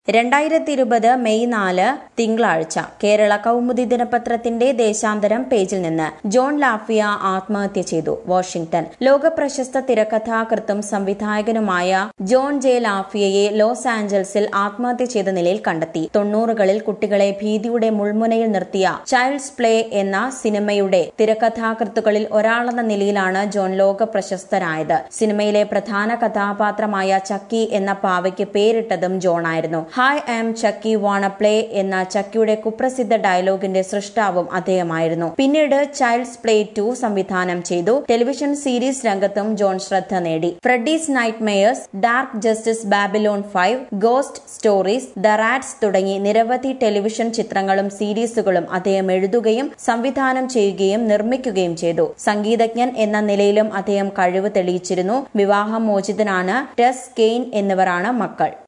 2020 May 4 തിങ്കളാഴ്ച കേരള കൗമുദി ദിനപത്രത്തിന്റെ ദേശാന്തരം പേജിൽ നിന്ന് ജോൺ ലാഫിയ ആത്മഹത്യ ചെയ്തു. വാഷിംഗ്ടൺ. ലോകപ്രശസ്ത തിരക്കഥാകൃത്തും സംവിധായകനുമായ ജോൺ ജെ ലാഫിയയെ ലോസ് ആഞ്ചൽസിൽ ആത്മഹത്യ ചെയ്ത നിലയിൽ കണ്ടെത്തി. 90കളിൽ കുട്ടികളെ ഭീതിയുടെ മുൾമുനയിൽ നിർത്തിയ ചൈൽഡ്സ് പ്ലേ എന്ന സിനിമയുടെ തിരക്കഥാകൃത്തുക്കളിൽ ഒരാളെന്ന നിലയിലാണ് ജോൺ ലോകപ്രശസ്തനായത്. സിനിമയിലെ പ്രധാന കഥാപാത്രമായ ചക്കി എന്ന പാവയ്ക്ക് പേരിട്ടതും ജോൺ ആയിരുന്നു. Hi I'm Chucky wanna play എന്ന ചക്കിയുടെ കുപ്രസിദ്ധ ഡയലോഗിന്റെ സൃഷ്ടാവും അദ്ദേഹമായിരുന്നു. പിന്നീട് ചൈൽഡ്സ് പ്ലേ 2 സംവിധാനം ചെയ്തു. ടെലിവിഷൻ സീരീസ് രംഗത്തും ജോൺ ശ്രദ്ധ നേടി. Freddy's nightmares, dark justice, Babylon 5, ghost stories, the rats തുടങ്ങി നിരവധി ടെലിവിഷൻ ചിത്രങ്ങളും സീരീസുകളും അദ്ദേഹം എഴുതുകയും സംവിധാനം ചെയ്യുകയും നിർമ്മിക്കുകയും ചെയ്തു. സംഗീതജ്ഞൻ എന്ന നിലയിലും അദ്ദേഹം കഴിവ് തെളിയിച്ചിരുന്നു. വിവാഹമോചിതനാണ്. ടെസ് കെയ്ൻ എന്നിവരാണ് മക്കൾ.